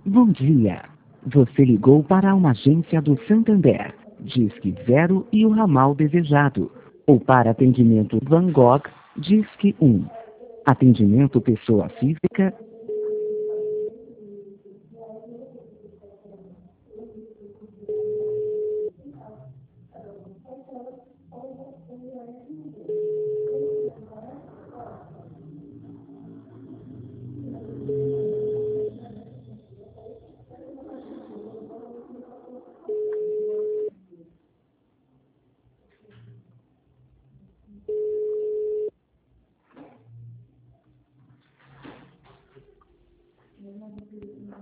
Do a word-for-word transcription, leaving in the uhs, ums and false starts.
Bom dia. Você ligou para uma agência do Santander. Disque zero e o ramal desejado. Ou para atendimento Van Gogh, Disque um. Atendimento pessoa física.